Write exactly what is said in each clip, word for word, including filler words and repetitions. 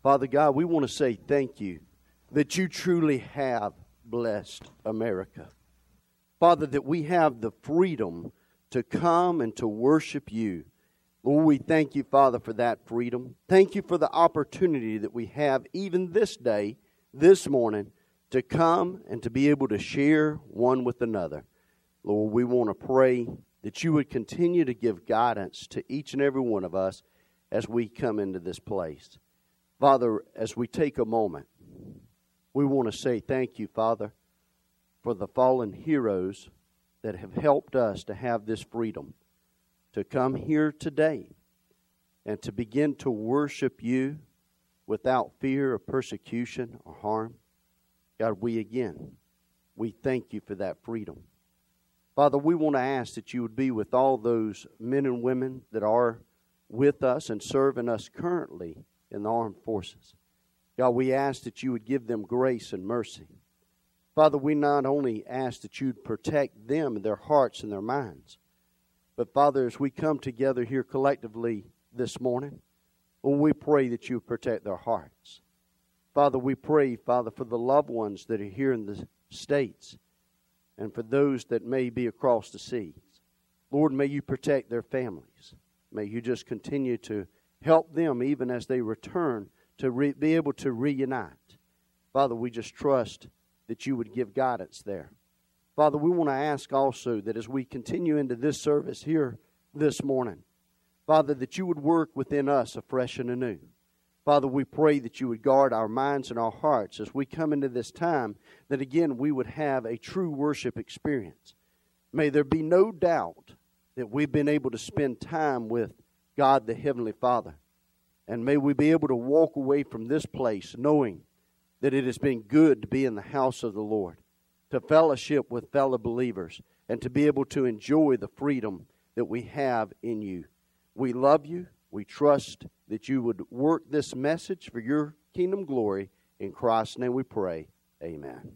Father God, we want to say thank you that you truly have blessed America. Father, that we have the freedom to come and to worship you. Lord, we thank you, Father, for that freedom. Thank you for the opportunity that we have even this day, this morning, to come and to be able to share one with another. Lord, we want to pray that you would continue to give guidance to each and every one of us as we come into this place. Father, as we take a moment, we want to say thank you, Father, for the fallen heroes that have helped us to have this freedom to come here today and to begin to worship you without fear of persecution or harm. God, we again, we thank you for that freedom. Father, we want to ask that you would be with all those men and women that are with us and serving us currently in the armed forces. God, we ask that you would give them grace and mercy. Father, we not only ask that you'd protect them and their hearts and their minds, but Father, as we come together here collectively this morning, well, we pray that you protect their hearts. Father, we pray, Father, for the loved ones that are here in the States and for those that may be across the seas. Lord, may you protect their families. May you just continue to help them even as they return to re- be able to reunite. Father, we just trust that you would give guidance there. Father, we want to ask also that as we continue into this service here this morning, Father, that you would work within us afresh and anew. Father, we pray that you would guard our minds and our hearts as we come into this time, that again we would have a true worship experience. May there be no doubt that we've been able to spend time with God the Heavenly Father. And may we be able to walk away from this place knowing that it has been good to be in the house of the Lord, to fellowship with fellow believers, and to be able to enjoy the freedom that we have in you. We love you. We trust that you would work this message for your kingdom glory. In Christ's name we pray. Amen.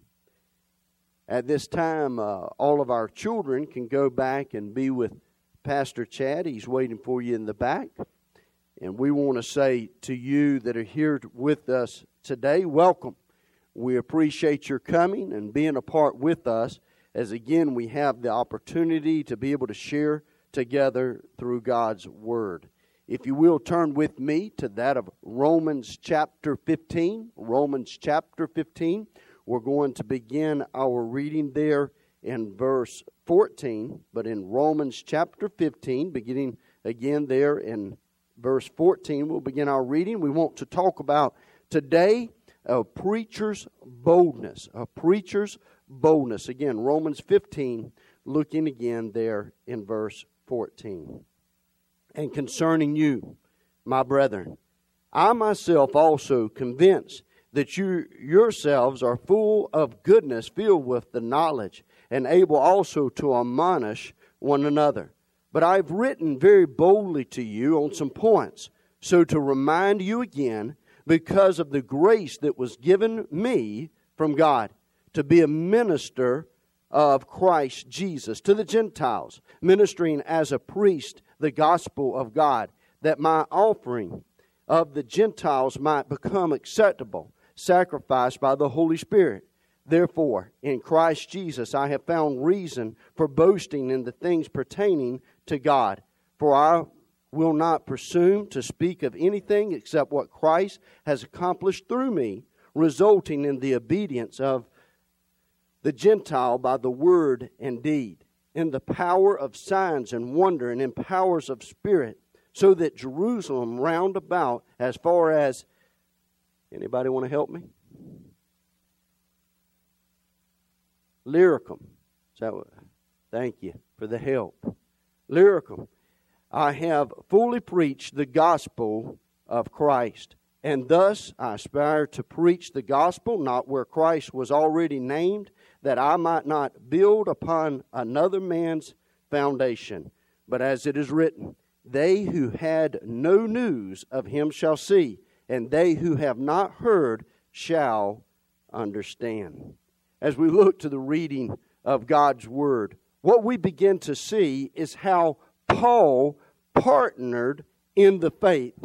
At this time, uh, all of our children can go back and be with Pastor Chad. He's waiting for you in the back. And we want to say to you that are here with us today, welcome. We appreciate your coming and being a part with us, as again we have the opportunity to be able to share together through God's Word. If you will, turn with me to that of Romans chapter fifteen. Romans chapter fifteen. We're going to begin our reading there in verse fourteen. But in Romans chapter fifteen, beginning again there in verse fourteen, we'll begin our reading. We want to talk about today a preacher's boldness. A preacher's boldness. Again, Romans fifteen, looking again there in verse fourteen. And concerning you, my brethren, I myself also convinced that you yourselves are full of goodness, filled with the knowledge, and able also to admonish one another. But I've written very boldly to you on some points, so to remind you again, because of the grace that was given me from God, to be a minister of Christ Jesus to the Gentiles, ministering as a priest the gospel of God, that my offering of the Gentiles might become acceptable, sacrificed by the Holy Spirit. Therefore, in Christ Jesus I have found reason for boasting in the things pertaining to God. For I will not presume to speak of anything except what Christ has accomplished through me, resulting in the obedience of the Gentile by the word and deed, in the power of signs and wonder, and in powers of spirit, so that Jerusalem round about, as far as, anybody want to help me? Lyricum. Is that what, thank you for the help. Lyricum. I have fully preached the gospel of Christ, and thus I aspire to preach the gospel, not where Christ was already named, that I might not build upon another man's foundation. But as it is written, they who had no news of him shall see, and they who have not heard shall understand. As we look to the reading of God's Word, what we begin to see is how Paul partnered in the faith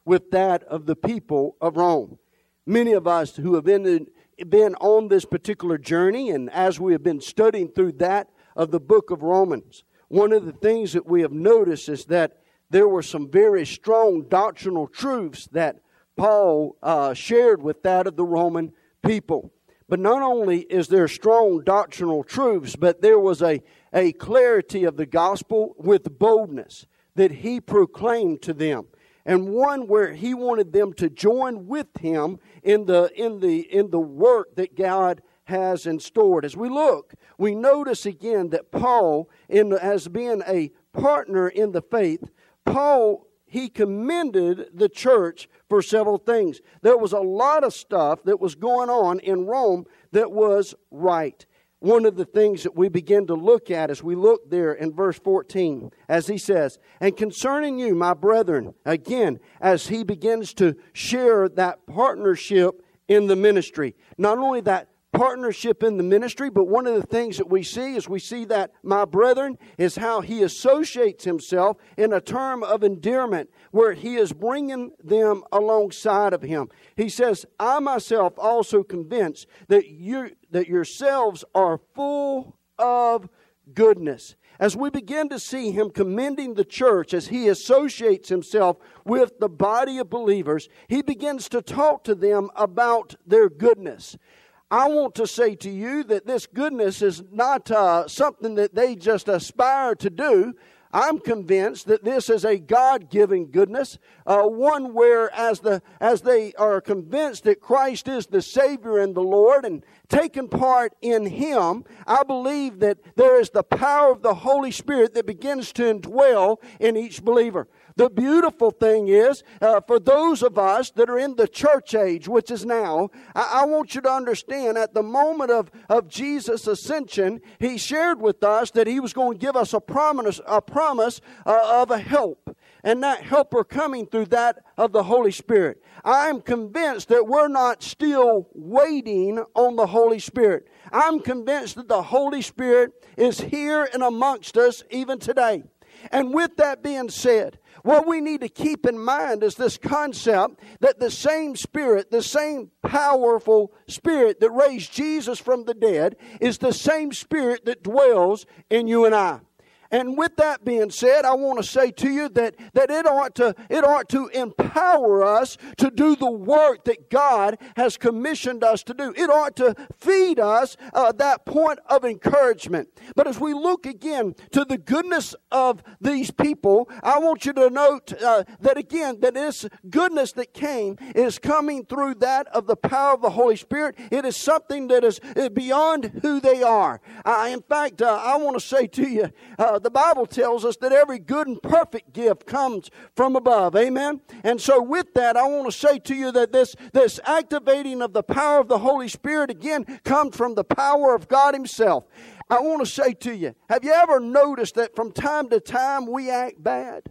with that of the people of Rome. Many of us who have been, been on this particular journey, and as we have been studying through that of the book of Romans, one of the things that we have noticed is that there were some very strong doctrinal truths that Paul uh, shared with that of the Roman people. But not only is there strong doctrinal truths, but there was a, a clarity of the gospel with boldness that he proclaimed to them. And one where he wanted them to join with him in the in the in the work that God has in store. As we look, we notice again that Paul, in as being a partner in the faith, Paul, he commended the church for several things. There was a lot of stuff that was going on in Rome that was right. One of the things that we begin to look at as we look there in verse fourteen, as he says, and concerning you, my brethren, again, as he begins to share that partnership in the ministry. Not only that partnership in the ministry, but one of the things that we see is we see that my brethren is how he associates himself in a term of endearment where he is bringing them alongside of him. He says, I myself also convinced that you that yourselves are full of goodness. As we begin to see him commending the church as he associates himself with the body of believers, he begins to talk to them about their goodness. I want to say to you that this goodness is not uh, something that they just aspire to do. I'm convinced that this is a God-given goodness, uh, one where as the as they are convinced that Christ is the Savior and the Lord and taken part in Him, I believe that there is the power of the Holy Spirit that begins to indwell in each believer. The beautiful thing is, uh, for those of us that are in the church age, which is now, I, I want you to understand at the moment of, of Jesus' ascension, He shared with us that He was going to give us a promise, a promise uh, of a help. And that helper coming through that of the Holy Spirit. I'm convinced that we're not still waiting on the Holy Spirit. I'm convinced that the Holy Spirit is here and amongst us even today. And with that being said, what we need to keep in mind is this concept that the same Spirit, the same powerful Spirit that raised Jesus from the dead is the same Spirit that dwells in you and I. And with that being said, I want to say to you that, that it ought to it ought to empower us to do the work that God has commissioned us to do. It ought to feed us uh, that point of encouragement. But as we look again to the goodness of these people, I want you to note uh, that again, that this goodness that came is coming through that of the power of the Holy Spirit. It is something that is beyond who they are. Uh, in fact, uh, I want to say to you, uh, the Bible tells us that every good and perfect gift comes from above. Amen? And so with that, I want to say to you that this, this activating of the power of the Holy Spirit, again, comes from the power of God Himself. I want to say to you, have you ever noticed that from time to time we act bad?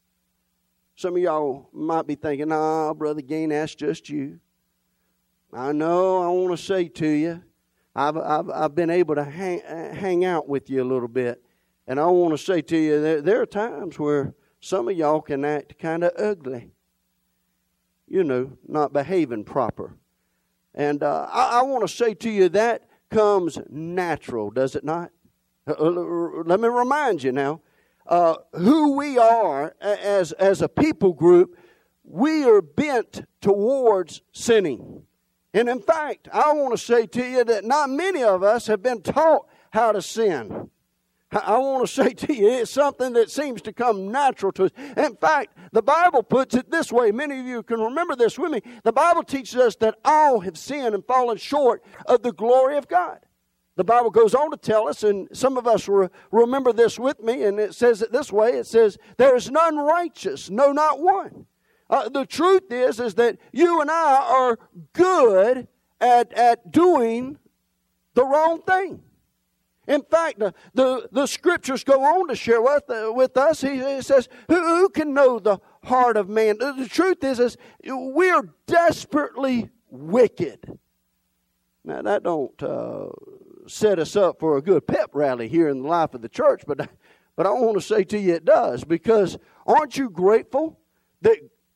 Some of y'all might be thinking, nah, Brother Gain, that's just you. I know, I want to say to you, I've, I've, I've been able to hang, hang out with you a little bit. And I want to say to you, there, there are times where some of y'all can act kind of ugly. You know, not behaving proper. And uh, I, I want to say to you, that comes natural, does it not? Uh, let me remind you now, uh, who we are as, as a people group, we are bent towards sinning. And in fact, I want to say to you that not many of us have been taught how to sin. I want to say to you, it's something that seems to come natural to us. In fact, the Bible puts it this way. Many of you can remember this with me. The Bible teaches us that all have sinned and fallen short of the glory of God. The Bible goes on to tell us, and some of us re- remember this with me, and it says it this way. It says, there is none righteous, no, not one. Uh, the truth is, is that you and I are good at, at doing the wrong thing. In fact, the, the, the scriptures go on to share with, uh, with us. He, he says, who, who can know the heart of man? The, the truth is, is we are desperately wicked. Now, that don't uh, set us up for a good pep rally here in the life of the church, but, but I want to say to you it does. Because aren't you grateful that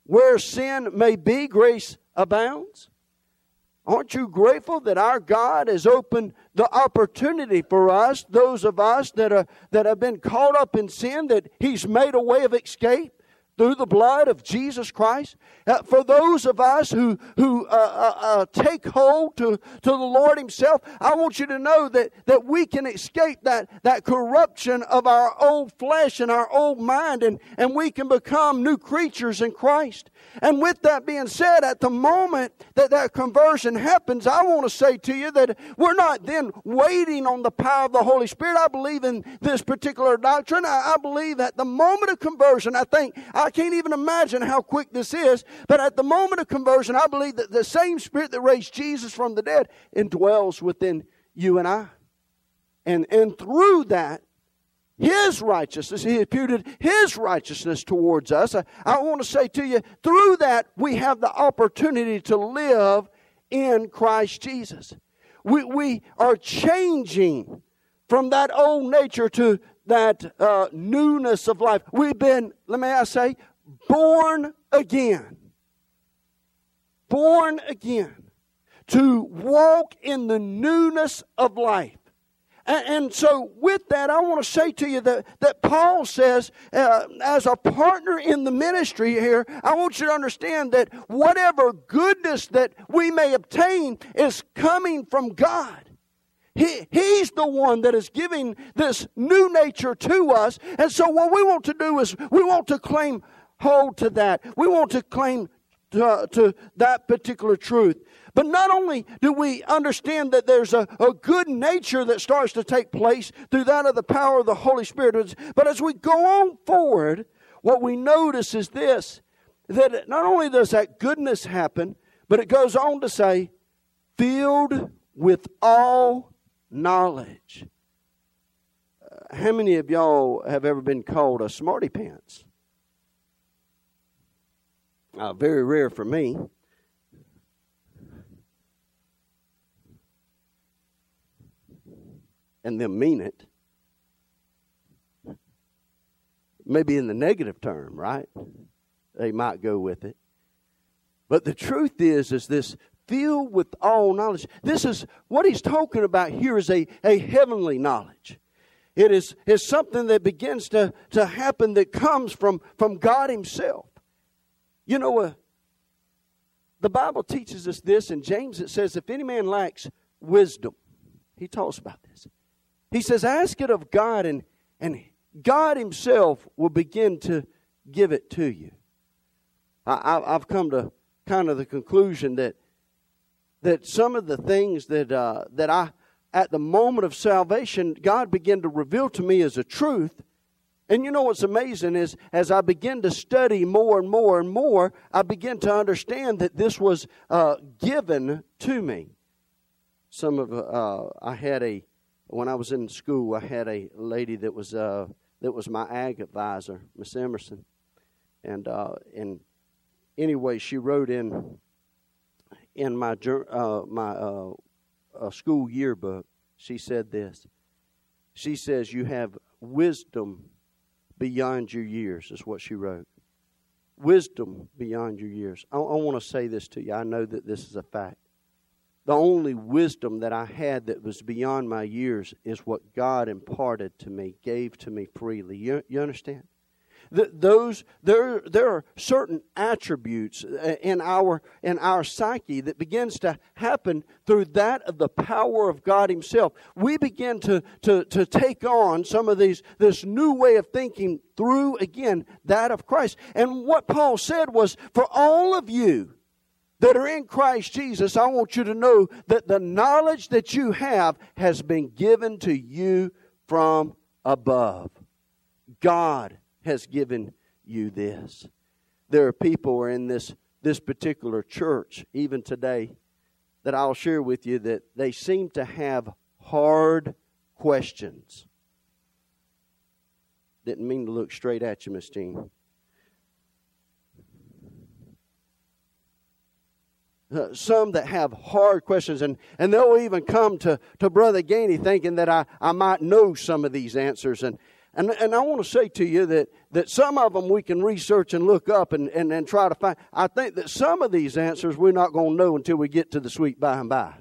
where sin may be, grace abounds? Aren't you grateful that our God has opened the opportunity for us, those of us that are that have been caught up in sin, that He's made a way of escape through the blood of Jesus Christ? Uh, for those of us who, who uh, uh, uh, take hold to, to the Lord Himself, I want you to know that, that we can escape that, that corruption of our old flesh and our old mind, and, and we can become new creatures in Christ. And with that being said, at the moment that that conversion happens, I want to say to you that we're not then waiting on the power of the Holy Spirit. I believe in this particular doctrine. I, I believe at the moment of conversion, I think, I can't even imagine how quick this is, but at the moment of conversion, I believe that the same Spirit that raised Jesus from the dead indwells within you and I. And, and through that, His righteousness, He imputed His righteousness towards us. I, I want to say to you, through that, we have the opportunity to live in Christ Jesus. We, we are changing from that old nature to that uh, newness of life. We've been, let me I say, born again. Born again. To walk in the newness of life. And, and so with that, I want to say to you that, that Paul says, uh, as a partner in the ministry here, I want you to understand that whatever goodness that we may obtain is coming from God. He, he's the one that is giving this new nature to us. And so what we want to do is we want to claim hold to that. We want to claim to, to that particular truth. But not only do we understand that there's a, a good nature that starts to take place through that of the power of the Holy Spirit, but as we go on forward, what we notice is this, that not only does that goodness happen, but it goes on to say, filled with all knowledge. Uh, how many of y'all have ever been called a smarty pants? Uh, very rare for me. And them mean it. Maybe in the negative term, right? They might go with it. But the truth is, is this filled with all knowledge. This is, what he's talking about here is a, a heavenly knowledge. It is, is something that begins to, to happen that comes from, from God Himself. You know, uh, the Bible teaches us this. In James it says, if any man lacks wisdom, he talks about this. He says, ask it of God, and, and God Himself will begin to give it to you. I, I, I've come to kind of the conclusion that that some of the things that uh, that I, at the moment of salvation, God began to reveal to me as a truth. And you know what's amazing is, as I begin to study more and more and more, I begin to understand that this was uh, given to me. Some of uh, I had a when I was in school, I had a lady that was uh, that was my ag advisor, Miss Emerson, and uh, and anyway, she wrote in in my uh, my uh, uh, school yearbook. She said this. She says, "You have wisdom beyond your years," is what she wrote. Wisdom beyond your years. I, I want to say this to you. I know that this is a fact. The only wisdom that I had that was beyond my years is what God imparted to me, gave to me freely. You, you understand? The, those there there are certain attributes in our in our psyche that begins to happen through that of the power of God Himself. We begin to to to take on some of these this new way of thinking through, again, that of Christ. And what Paul said was, for all of you that are in Christ Jesus, I want you to know that the knowledge that you have has been given to you from above. God has given you this. There are people in this, this particular church, even today, that I'll share with you that they seem to have hard questions. Didn't mean to look straight at you, Miss Jean. Uh, some that have hard questions, and, and they'll even come to, to Brother Gainey thinking that I, I might know some of these answers. And And, and I want to say to you that, that some of them we can research and look up and, and, and try to find. I think that some of these answers we're not going to know until we get to the sweet by and by.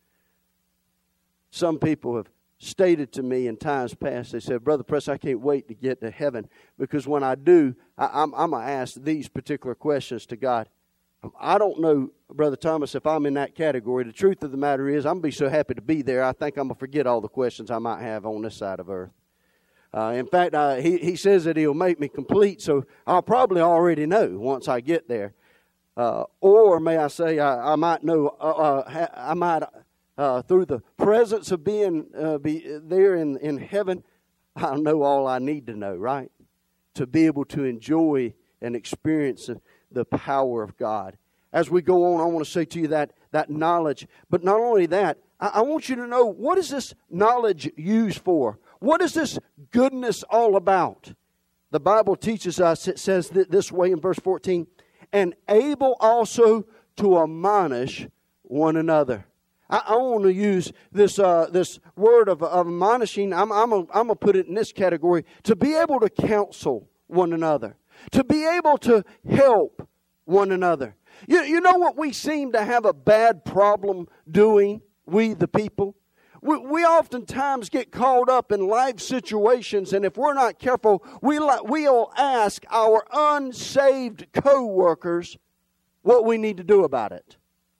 Some people have stated to me in times past, they said, Brother Press, I can't wait to get to heaven, because when I do, I, I'm, I'm going to ask these particular questions to God. I don't know, Brother Thomas, if I'm in that category. The truth of the matter is, I'm going to be so happy to be there, I think I'm going to forget all the questions I might have on this side of earth. Uh, in fact, uh, he, he says that he'll make me complete, so I'll probably already know once I get there. Uh, or may I say, I, I might know, uh, uh, I might, uh, through the presence of being uh, be there in, in heaven, I'll know all I need to know, right? To be able to enjoy and experience the power of God. As we go on, I want to say to you that, that knowledge. But not only that, I, I want you to know, what is this knowledge used for? What is this goodness all about? The Bible teaches us, it says this way in verse fourteen, and able also to admonish one another. I, I want to use this uh, this word of, of admonishing. I'm, I'm going to put it in this category. To be able to counsel one another. To be able to help one another. You, you know what we seem to have a bad problem doing, we the people? We, we oftentimes get caught up in life situations, and if we're not careful, we, we'll ask our unsaved co-workers what we need to do about it.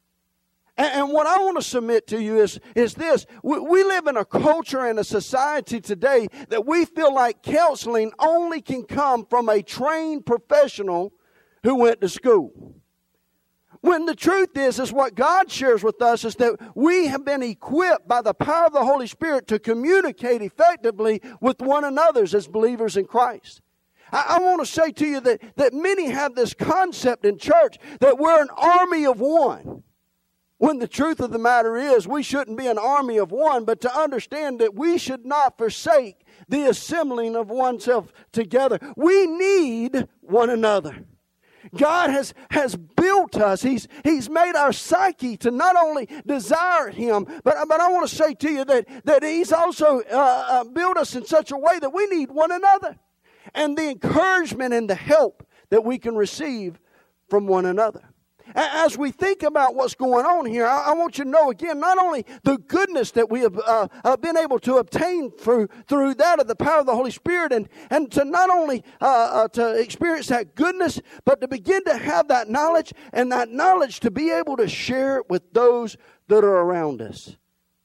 And, and what I want to submit to you is, is this. We, we live in a culture and a society today that we feel like counseling only can come from a trained professional who went to school. When the truth is, is what God shares with us is that we have been equipped by the power of the Holy Spirit to communicate effectively with one another as believers in Christ. I, I want to say to you that, that many have this concept in church that we're an army of one. When the truth of the matter is, we shouldn't be an army of one, but to understand that we should not forsake the assembling of oneself together. We need one another. God has, has built us. He's, he's made our psyche to not only desire Him, but, but I want to say to you that, that He's also uh, uh, built us in such a way that we need one another. And the encouragement and the help that we can receive from one another. As we think about what's going on here, I, I want you to know again, not only the goodness that we have uh, uh, been able to obtain through through that of the power of the Holy Spirit, and, and to not only uh, uh, to experience that goodness, but to begin to have that knowledge, and that knowledge to be able to share it with those that are around us.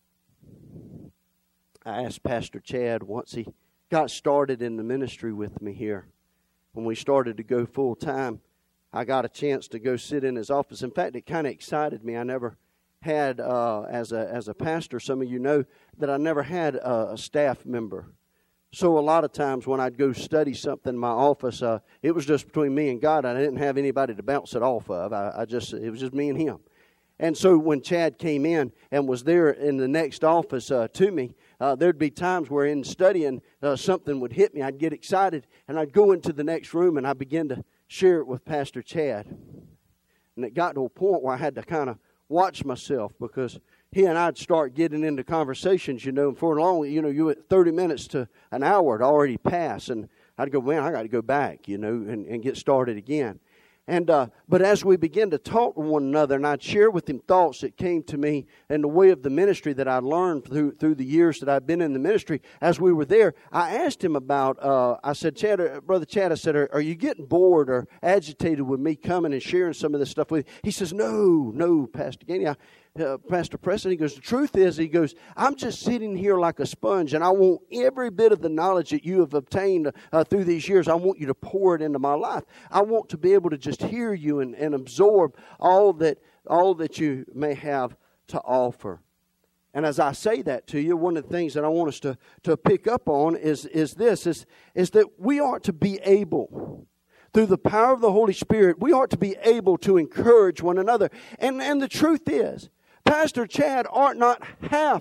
I asked Pastor Chad once he got started in the ministry with me here, when we started to go full time, I got a chance to go sit in his office. In fact, it kind of excited me. I never had, uh, as a as a pastor, some of you know that I never had a, a staff member. So a lot of times when I'd go study something in my office, uh, it was just between me and God. I didn't have anybody to bounce it off of. I, I just it was just me and him. And so when Chad came in and was there in the next office uh, to me, uh, there'd be times where in studying uh, something would hit me. I'd get excited, and I'd go into the next room, and I'd begin to share it with Pastor Chad. And it got to a point where I had to kind of watch myself, because he and I'd start getting into conversations, you know, and for long, you know, you at thirty minutes to an hour had already passed, and I'd go, man, I got to go back, you know, and, and get started again. And uh, but as we began to talk to one another, and I'd share with him thoughts that came to me in the way of the ministry that I learned through through the years that I've been in the ministry. As we were there, I asked him about. Uh, I said, Chad, uh, Brother Chad, I said, are, are you getting bored or agitated with me coming and sharing some of this stuff with you? He says, No, no, Pastor Gainey. I, Uh, Pastor Preston, he goes, the truth is, he goes, I'm just sitting here like a sponge, and I want every bit of the knowledge that you have obtained uh, through these years, I want you to pour it into my life. I want to be able to just hear you and, and absorb all that all that you may have to offer. And as I say that to you, one of the things that I want us to, to pick up on is, is this, is, is that we ought to be able, through the power of the Holy Spirit, we ought to be able to encourage one another. And, and the truth is, Pastor Chad ought not have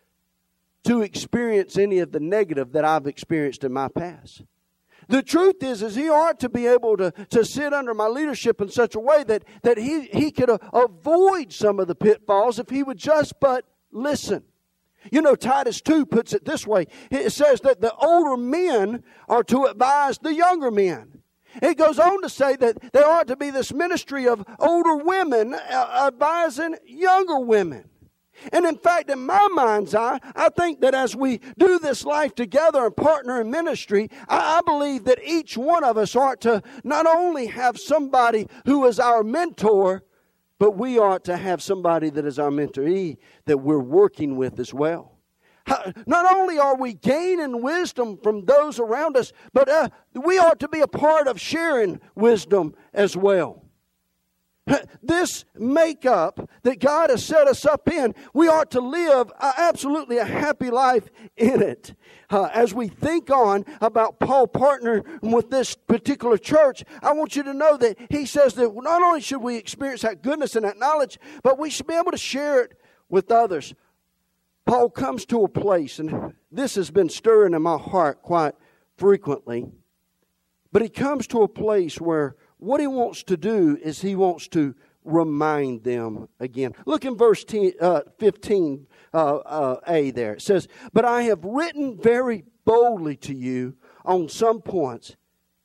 to experience any of the negative that I've experienced in my past. The truth is, is he ought to be able to, to sit under my leadership in such a way that, that he, he could uh, avoid some of the pitfalls if he would just but listen. You know, Titus two puts it this way. It says that the older men are to advise the younger men. It goes on to say that there ought to be this ministry of older women advising younger women. And in fact, in my mind's eye, I think that as we do this life together and partner in ministry, I, I believe that each one of us ought to not only have somebody who is our mentor, but we ought to have somebody that is our mentoree that we're working with as well. Not only are we gaining wisdom from those around us, but uh, we ought to be a part of sharing wisdom as well. This makeup that God has set us up in, we ought to live uh, absolutely a happy life in it. Uh, as we think on about Paul partnering with this particular church, I want you to know that he says that not only should we experience that goodness and that knowledge, but we should be able to share it with others. Paul comes to a place, and this has been stirring in my heart quite frequently, but he comes to a place where what he wants to do is he wants to remind them again. Look in verse fifteen uh, uh, A there. It says, "But I have written very boldly to you on some points,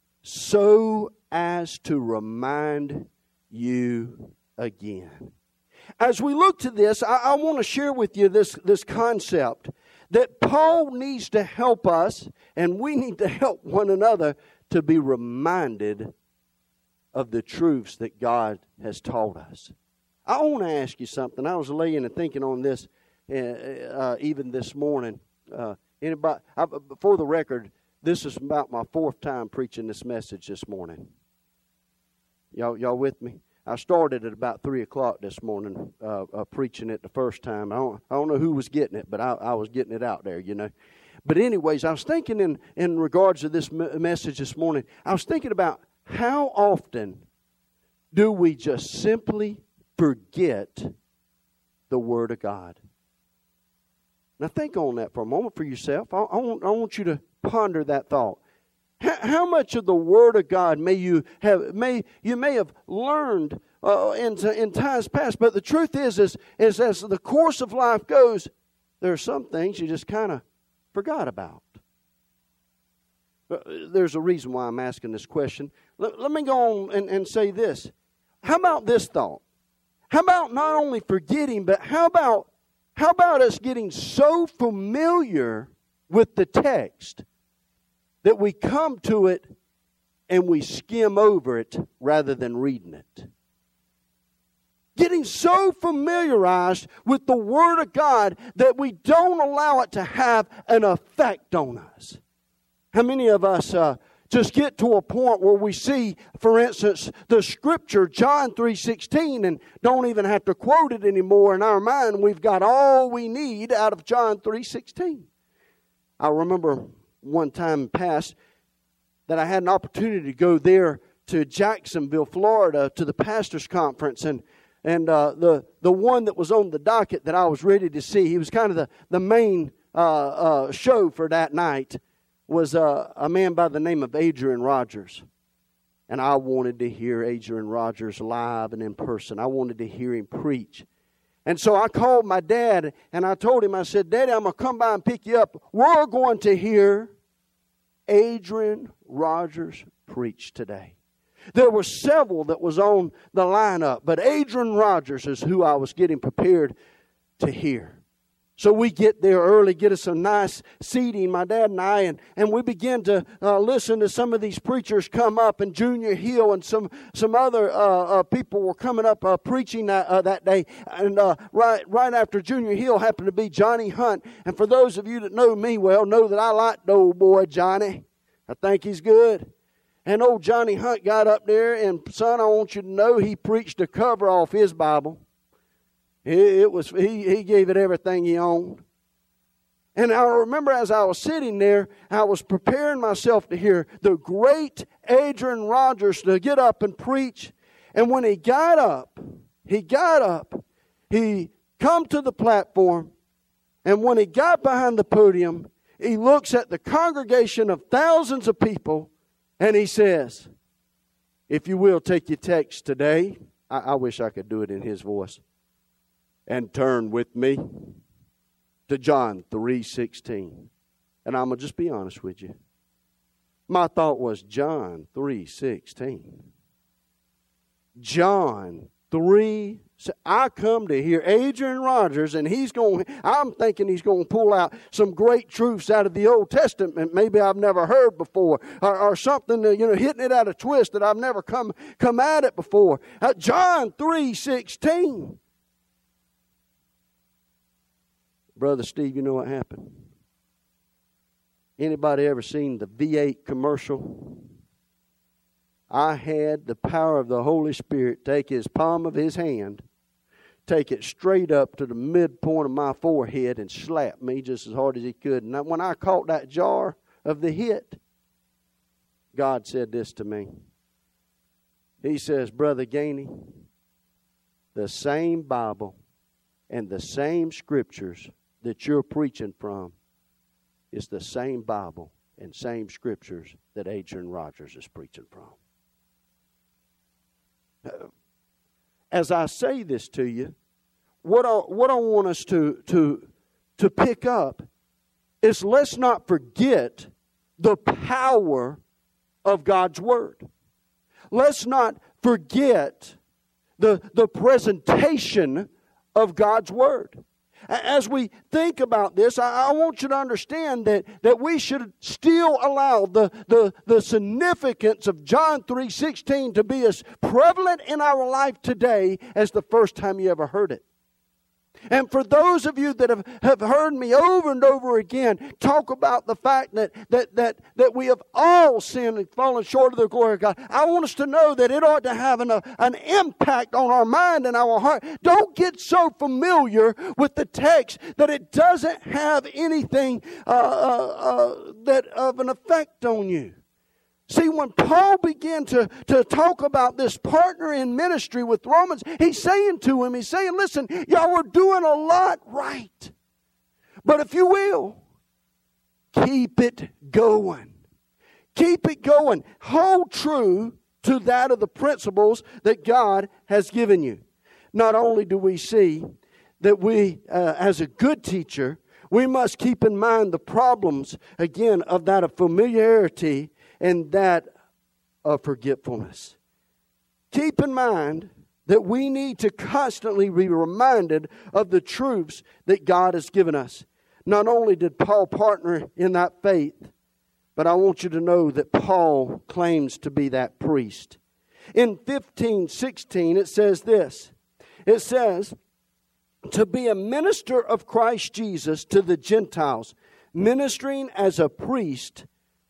so as to remind you again." As we look to this, I, I want to share with you this, this concept that Paul needs to help us, and we need to help one another to be reminded of the truths that God has taught us. I want to ask you something. I was laying and thinking on this uh, uh, even this morning. Uh, anybody, I, for the record, this is about my fourth time preaching this message this morning. Y'all, y'all with me? I started at about three o'clock this morning uh, uh, preaching it the first time. I don't, I don't know who was getting it, but I, I was getting it out there, you know. But anyways, I was thinking in, in regards to this m- message this morning, I was thinking about how often do we just simply forget the Word of God? Now think on that for a moment for yourself. I, I, want, I want you to ponder that thought. How much of the Word of God may you have may you may have learned uh, in, in times past, but the truth is, is, is as the course of life goes, there are some things you just kind of forgot about. There's a reason why I'm asking this question. Let, let me go on and, and say this. How about this thought? How about not only forgetting, but how about how about us getting so familiar with the text that we come to it and we skim over it rather than reading it? Getting so familiarized with the Word of God that we don't allow it to have an effect on us. How many of us uh, just get to a point where we see, for instance, the Scripture, John three sixteen, and don't even have to quote it anymore in our mind? We've got all we need out of John three sixteen. I remember one time past that I had an opportunity to go there to Jacksonville, Florida, to the pastor's conference, and and uh, the the one that was on the docket that I was ready to see, he was kind of the the main uh, uh, show for that night, was uh, a man by the name of Adrian Rogers. And I wanted to hear Adrian Rogers live and in person. I wanted to hear him preach. And so I called my dad and I told him, I said, "Daddy, I'm going to come by and pick you up. We're going to hear Adrian Rogers preach today." There were several that was on the lineup, but Adrian Rogers is who I was getting prepared to hear. So we get there early, get us some nice seating, my dad and I, and, and we begin to uh, listen to some of these preachers come up, and Junior Hill and some some other uh, uh, people were coming up uh, preaching that, uh, that day. And uh, right right after Junior Hill happened to be Johnny Hunt. And for those of you that know me well, know that I like the old boy Johnny. I think he's good. And old Johnny Hunt got up there, and son, I want you to know he preached the cover off his Bible. It was he, he gave it everything he owned. And I remember as I was sitting there, I was preparing myself to hear the great Adrian Rogers to get up and preach. And when he got up, he got up, he come to the platform, and when he got behind the podium, he looks at the congregation of thousands of people, and he says, "If you will, take your text today." I, I wish I could do it in his voice. "And turn with me to John three sixteen. And I'm going to just be honest with you. My thought was John three sixteen. John three. I come to hear Adrian Rogers, and he's going. I'm thinking he's going to pull out some great truths out of the Old Testament, maybe I've never heard before, or, or something, you know, hitting it at a twist that I've never come come at it before. Uh, John three sixteen. Brother Steve, you know what happened? Anybody ever seen the V eight commercial? I had the power of the Holy Spirit take his palm of his hand, take it straight up to the midpoint of my forehead and slap me just as hard as he could. And when I caught that jar of the hit, God said this to me. He says, Brother Gainey, the same Bible and the same scriptures that you're preaching from is the same Bible and same scriptures that Adrian Rogers is preaching from. As I say this to you, what I, what I want us to, to, to pick up is let's not forget the power of God's Word. Let's not forget the, the presentation of God's Word. As we think about this, I, I want you to understand that, that we should still allow the, the, the significance of John three sixteen to be as prevalent in our life today as the first time you ever heard it. And for those of you that have, have heard me over and over again talk about the fact that, that, that, that we have all sinned and fallen short of the glory of God, I want us to know that it ought to have an, uh, an impact on our mind and our heart. Don't get so familiar with the text that it doesn't have anything uh, uh, uh, that of an effect on you. See, when Paul began to, to talk about this partner in ministry with Romans, he's saying to him, he's saying, listen, y'all are doing a lot right. But if you will, keep it going. Keep it going. Hold true to that of the principles that God has given you. Not only do we see that we, uh, as a good teacher, we must keep in mind the problems, again, of that of familiarity and that of forgetfulness. Keep in mind that we need to constantly be reminded of the truths that God has given us. Not only did Paul partner in that faith, but I want you to know that Paul claims to be that priest. In fifteen sixteen, it says this. It says, to be a minister of Christ Jesus to the Gentiles, ministering as a priest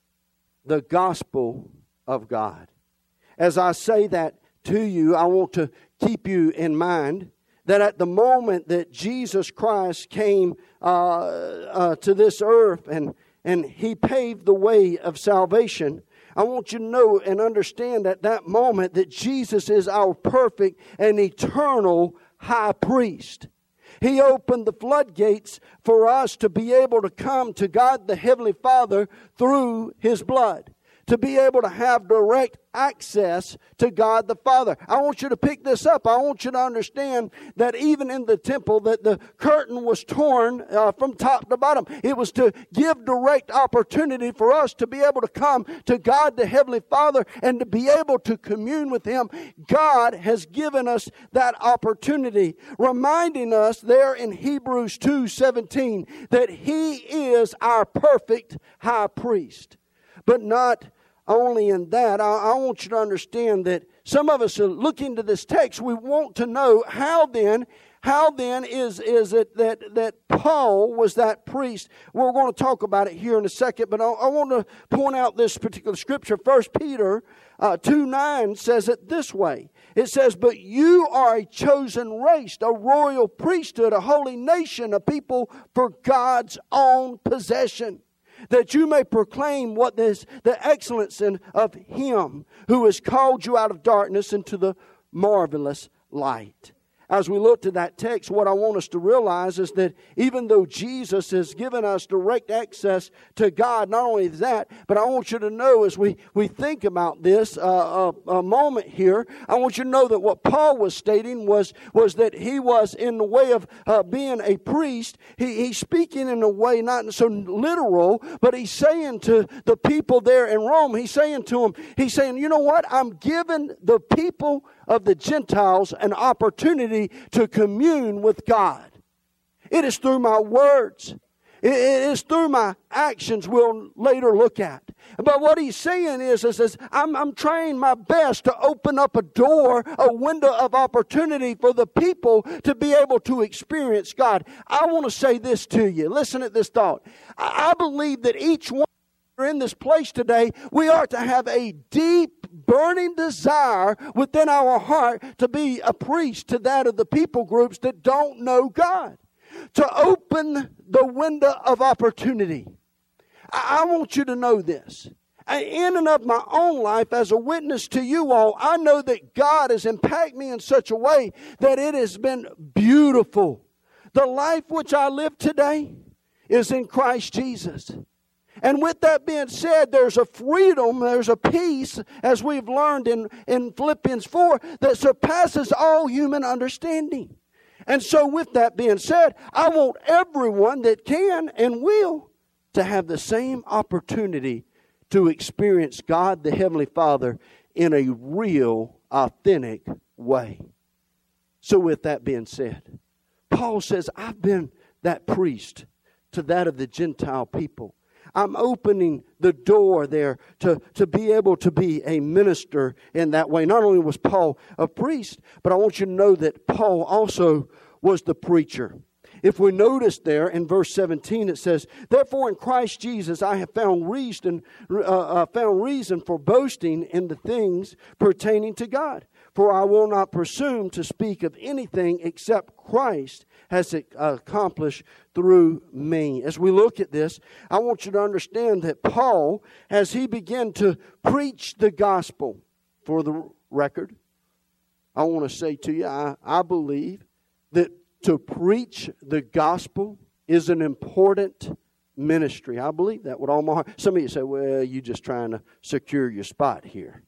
the gospel of God. As I say that to you, I want to keep you in mind that at the moment that Jesus Christ came uh, uh, to this earth and, and He paved the way of salvation, I want you to know and understand at that moment that Jesus is our perfect and eternal high priest. He opened the floodgates for us to be able to come to God the Heavenly Father through His blood. To be able to have direct access to God the Father. I want you to pick this up. I want you to understand that even in the temple that the curtain was torn uh, from top to bottom. It was to give direct opportunity for us to be able to come to God the Heavenly Father and to be able to commune with Him. God has given us that opportunity, reminding us there in Hebrews two seventeen that He is our perfect high priest. But not only in that, I, I want you to understand that some of us are looking to this text. We want to know how then, how then is, is it that, that Paul was that priest? We're going to talk about it here in a second, but I, I want to point out this particular scripture. First Peter uh, two nine says it this way. It says, but you are a chosen race, a royal priesthood, a holy nation, a people for God's own possession, that you may proclaim what is the excellence in, of Him who has called you out of darkness into the marvelous light. as we look to that text, what I want us to realize is that even though Jesus has given us direct access to God, not only that, but I want you to know as we, we think about this uh, a, a moment here, I want you to know that what Paul was stating was, was that he was in the way of uh, being a priest. He, he's speaking in a way not so literal, but he's saying to the people there in Rome, he's saying to them, he's saying, you know what, I'm giving the people of the Gentiles an opportunity to commune with God. It is through my words. It is through my actions we'll later look at. But what he's saying is, is, is I'm, I'm trying my best to open up a door, a window of opportunity for the people to be able to experience God. I want to say this to you. Listen to this thought. I, I believe that each one in this place today, we are to have a deep, burning desire within our heart to be a priest to that of the people groups that don't know God. To open the window of opportunity. I, I want you to know this. In and of my own life, as a witness to you all, I know that God has impacted me in such a way that it has been beautiful. The life which I live today is in Christ Jesus. And with that being said, there's a freedom, there's a peace, as we've learned in, in Philippians four, that surpasses all human understanding. And so with that being said, I want everyone that can and will to have the same opportunity to experience God the Heavenly Father in a real, authentic way. So with that being said, Paul says, I've been that priest to that of the Gentile people. I'm opening the door there to, to be able to be a minister in that way. Not only was Paul a priest, but I want you to know that Paul also was the preacher. If we notice there in verse seventeen, it says, therefore in Christ Jesus I have found reason, uh, uh, found reason for boasting in the things pertaining to God. For I will not presume to speak of anything except Christ has accomplished through me. As we look at this, I want you to understand that Paul, as he began to preach the gospel, for the record, I want to say to you, I, I believe that to preach the gospel is an important ministry. I believe that with all my heart. Some of you say, well, you're just trying to secure your spot here.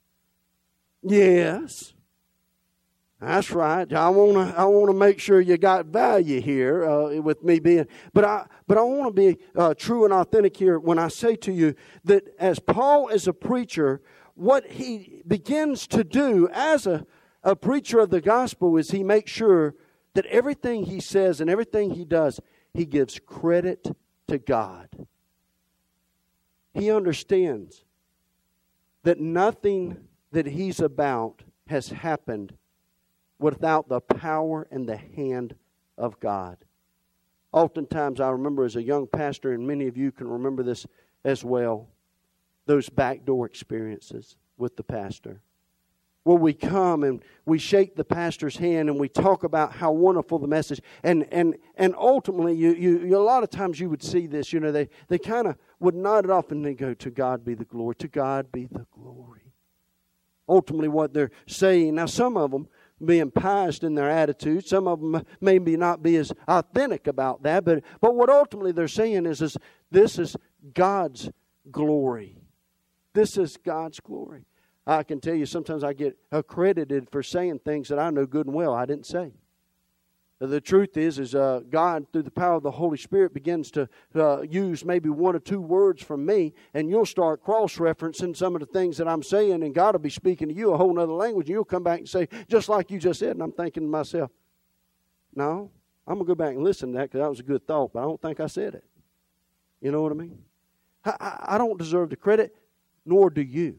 Yes. That's right. I want to. I want to make sure you got value here uh, with me being. But I. But I want to be uh, true and authentic here when I say to you that as Paul is a preacher, what he begins to do as a, a preacher of the gospel is he makes sure that everything he says and everything he does, he gives credit to God. He understands that nothing that he's about has happened without the power and the hand of God. Oftentimes, I remember as a young pastor, and many of you can remember this as well, those backdoor experiences with the pastor. Where we come and we shake the pastor's hand and we talk about how wonderful the message. And and and ultimately, you, you, you a lot of times you would see this, you know, they, they kind of would nod it off and they go, to God be the glory, to God be the glory. Ultimately, what they're saying, now some of them being pious in their attitude, some of them maybe not be as authentic about that, but, but what ultimately they're saying is, is this is God's glory. This is God's glory. I can tell you sometimes I get accredited for saying things that I know good and well I didn't say. The truth is, is uh, God, through the power of the Holy Spirit, begins to uh, use maybe one or two words from me, and you'll start cross-referencing some of the things that I'm saying, and God will be speaking to you a whole other language, and you'll come back and say, just like you just said, and I'm thinking to myself, no, I'm going to go back and listen to that because that was a good thought, but I don't think I said it. You know what I mean? I, I, I don't deserve the credit, nor do you.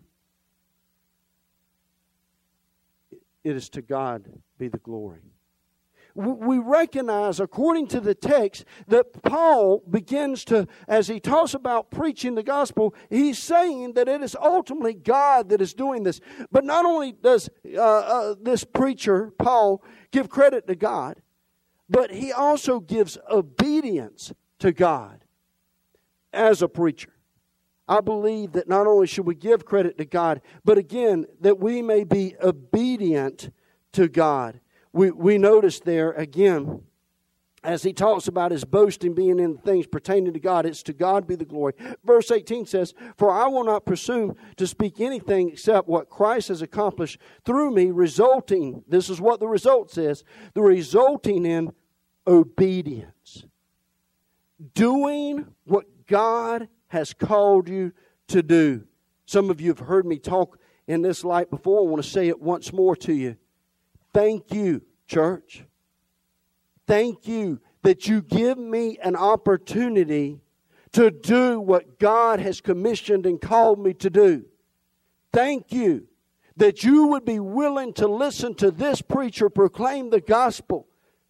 It is to God be the glory. We recognize, according to the text, that Paul begins to, as he talks about preaching the gospel, he's saying that it is ultimately God that is doing this. But not only does uh, uh, this preacher, Paul, give credit to God, but he also gives obedience to God as a preacher. I believe that not only should we give credit to God, but again, that we may be obedient to God. we, we notice there again, as he talks about his boasting being in things pertaining to God, it's to God be the glory. Verse eighteen says, "For I will not presume to speak anything except what Christ has accomplished through me, resulting," this is what the result says, "the resulting in obedience." Doing what God has called you to do. Some of you have heard me talk in this light before. I want to say it once more to you. Thank you, church. Thank you that you give me an opportunity to do what God has commissioned and called me to do. Thank you that you would be willing to listen to this preacher proclaim the gospel.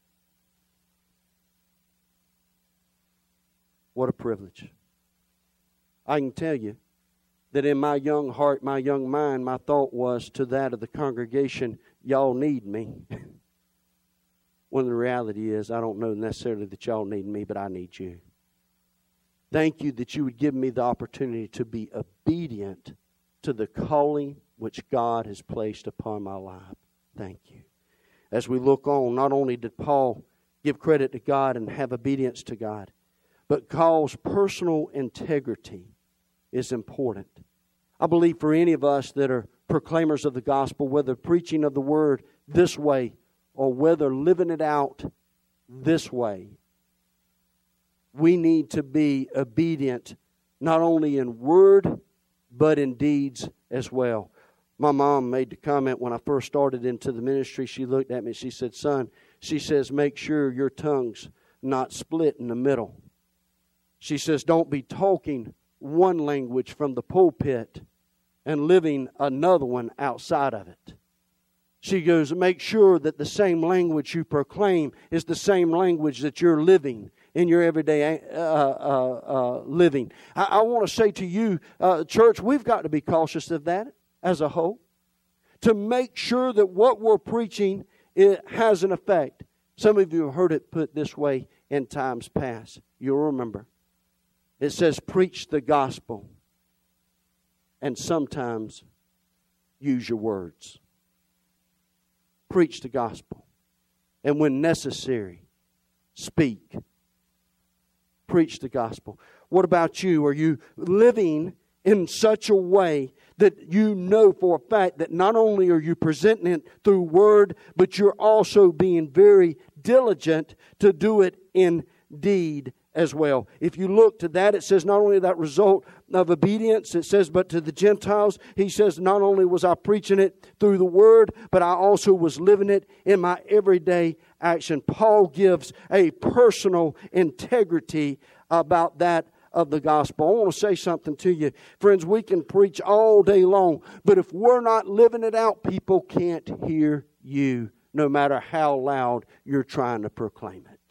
What a privilege. I can tell you that in my young heart, my young mind, my thought was to that of the congregation, y'all need me. When the reality is, I don't know necessarily that y'all need me, but I need you. Thank you that you would give me the opportunity to be obedient to the calling which God has placed upon my life. Thank you. As we look on, not only did Paul give credit to God and have obedience to God, but Paul's personal integrity is important. I believe for any of us that are proclaimers of the gospel, whether preaching of the word this way or whether living it out this way, we need to be obedient not only in word but in deeds as well. My mom made the comment when I first started into the ministry. She looked at me and she said, "Son," she says, "make sure your tongue's not split in the middle." She says, "Don't be talking one language from the pulpit and living another one outside of it." She goes, "Make sure that the same language you proclaim is the same language that you're living in your everyday uh, uh, uh, living." I, I want to say to you, uh, church, we've got to be cautious of that as a whole, to make sure that what we're preaching, it has an effect. Some of you have heard it put this way in times past. You'll remember. It says, preach the gospel, and sometimes use your words. Preach the gospel, and when necessary, speak. Preach the gospel. What about you? Are you living in such a way that you know for a fact that not only are you presenting it through word, but you're also being very diligent to do it in deed as well? If you look to that, it says not only that result of obedience, it says, but to the Gentiles, he says, not only was I preaching it through the word, but I also was living it in my everyday action. Paul gives a personal integrity about that of the gospel. I want to say something to you. Friends, we can preach all day long, but if we're not living it out, people can't hear you, no matter how loud you're trying to proclaim it.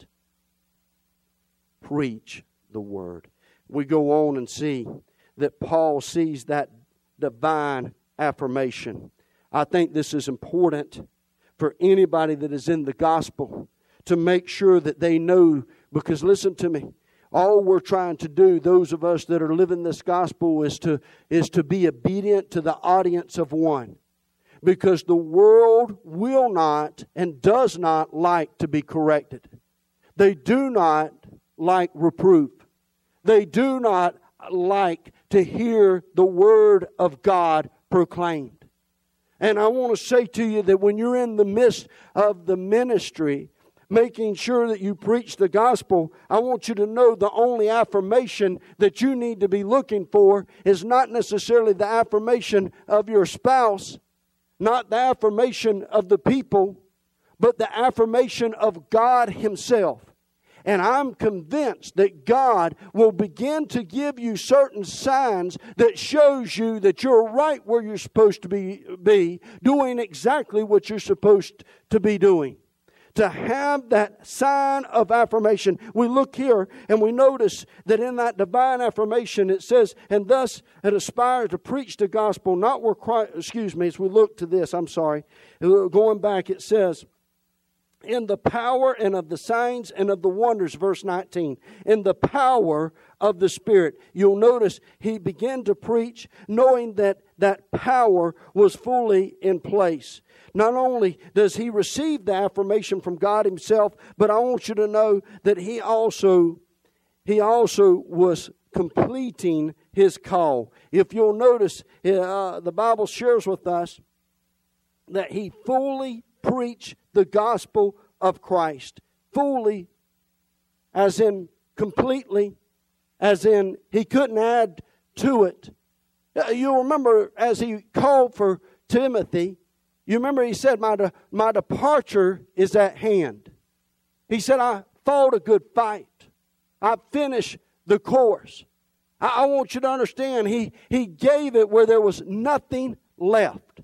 Preach the word. We go on and see that Paul sees that divine affirmation. I think this is important for anybody that is in the gospel to make sure that they know, because listen to me, all we're trying to do, those of us that are living this gospel, is to, is to be obedient to the audience of one. Because the world will not and does not like to be corrected. They do not like reproof. They do not like to hear the word of God proclaimed. And I want to say to you that when you're in the midst of the ministry, making sure that you preach the gospel, I want you to know the only affirmation that you need to be looking for is not necessarily the affirmation of your spouse, not the affirmation of the people, but the affirmation of God Himself. And I'm convinced that God will begin to give you certain signs that shows you that you're right where you're supposed to be, be doing exactly what you're supposed to be doing. To have that sign of affirmation. We look here and we notice that in that divine affirmation it says, and thus it aspires to preach the gospel, not where Christ, excuse me, as we look to this, I'm sorry. Going back it says, in the power and of the signs and of the wonders, verse nineteen, in the power of the Spirit. You'll notice he began to preach knowing that that power was fully in place. Not only does he receive the affirmation from God himself, but I want you to know that he also, he also was completing his call. If you'll notice, uh, the Bible shares with us that he fully preached the gospel of Christ. Fully, as in completely, as in he couldn't add to it. You remember as he called for Timothy, you remember he said, my, de- my departure is at hand. He said, I fought a good fight. I finished the course. I, I want you to understand, he, he gave it where there was nothing left.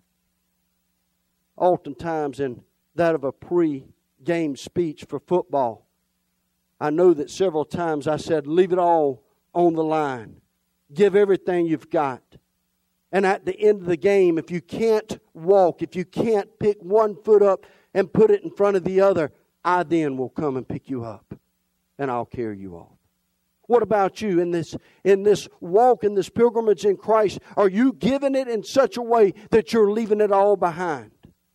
Oftentimes in that of a pre-game speech for football, I know that several times I said, leave it all on the line. Give everything you've got. And at the end of the game, if you can't walk, if you can't pick one foot up and put it in front of the other, I then will come and pick you up and I'll carry you off. What about you in this, in this walk, in this pilgrimage in Christ? Are you giving it in such a way that you're leaving it all behind?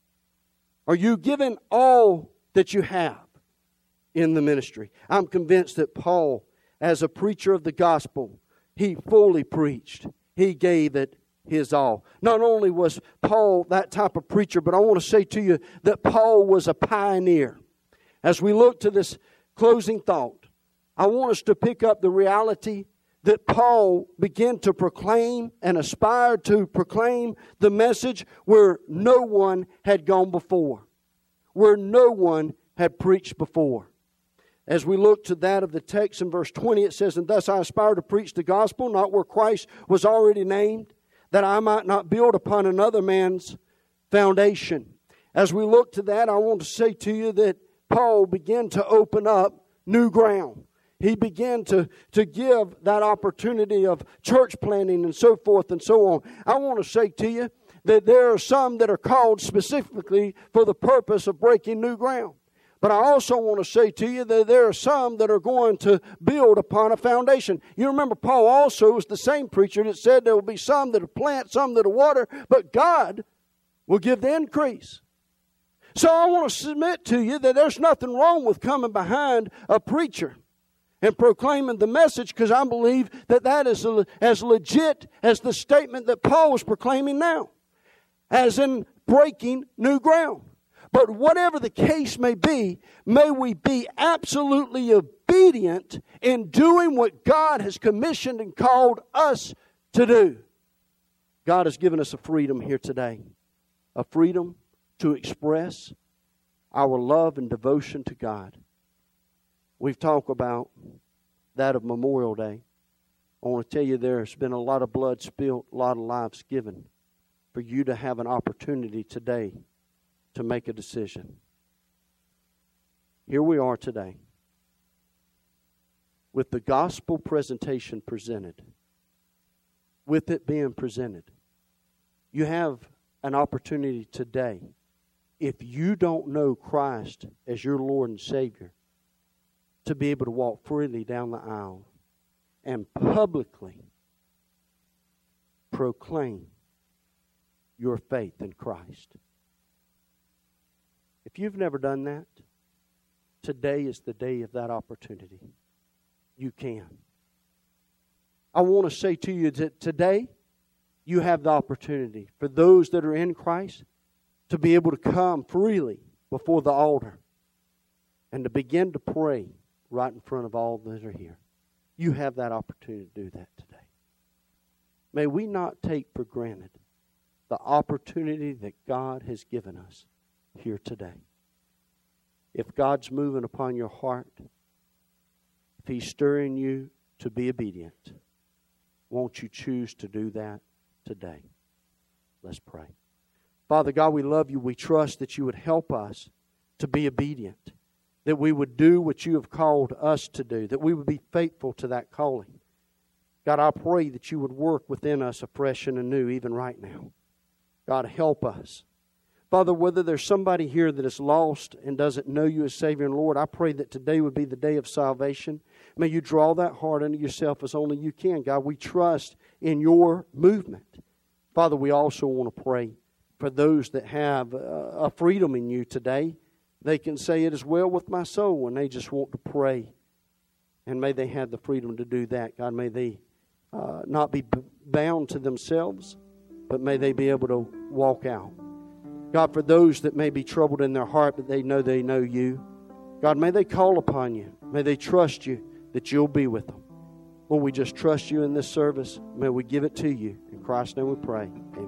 Are you giving all that you have in the ministry? I'm convinced that Paul, as a preacher of the gospel, he fully preached. He gave it his all. Not only was Paul that type of preacher, but I want to say to you that Paul was a pioneer. As we look to this closing thought, I want us to pick up the reality that Paul began to proclaim and aspired to proclaim the message where no one had gone before, where no one had preached before. As we look to that of the text in verse twenty, it says, and thus I aspire to preach the gospel, not where Christ was already named, that I might not build upon another man's foundation. As we look to that, I want to say to you that Paul began to open up new ground. He began to, to give that opportunity of church planting and so forth and so on. I want to say to you that there are some that are called specifically for the purpose of breaking new ground. But I also want to say to you that there are some that are going to build upon a foundation. You remember Paul also was the same preacher that said there will be some that will plant, some that will water, but God will give the increase. So I want to submit to you that there's nothing wrong with coming behind a preacher and proclaiming the message, because I believe that that is as legit as the statement that Paul was proclaiming now, as in breaking new ground. But whatever the case may be, may we be absolutely obedient in doing what God has commissioned and called us to do. God has given us a freedom here today, a freedom to express our love and devotion to God. We've talked about that of Memorial Day. I want to tell you there's been a lot of blood spilled, a lot of lives given for you to have an opportunity today to make a decision. Here we are today with the gospel presentation presented, with it being presented. You have an opportunity today, if you don't know Christ as your Lord and Savior, to be able to walk freely down the aisle and publicly proclaim your faith in Christ. If you've never done that, today is the day of that opportunity. You can. I want to say to you that today you have the opportunity for those that are in Christ to be able to come freely before the altar and to begin to pray right in front of all that are here. You have that opportunity to do that today. May we not take for granted the opportunity that God has given us here today. If God's moving upon your heart, if He's stirring you to be obedient, won't you choose to do that today? Let's pray. Father God, we love you. We trust that you would help us to be obedient, that we would do what you have called us to do, that we would be faithful to that calling. God, I pray that you would work within us afresh and anew even right now. God, help us. Father, whether there's somebody here that is lost and doesn't know you as Savior and Lord, I pray that today would be the day of salvation. May you draw that heart unto yourself as only you can. God, we trust in your movement. Father, we also want to pray for those that have a freedom in you today. They can say, it is well with my soul, and they just want to pray. And may they have the freedom to do that. God, may they uh, not be b- bound to themselves, but may they be able to walk out. God, for those that may be troubled in their heart, but they know they know you, God, may they call upon you. May they trust you that you'll be with them. Lord, we just trust you in this service. May we give it to you. In Christ's name we pray. Amen.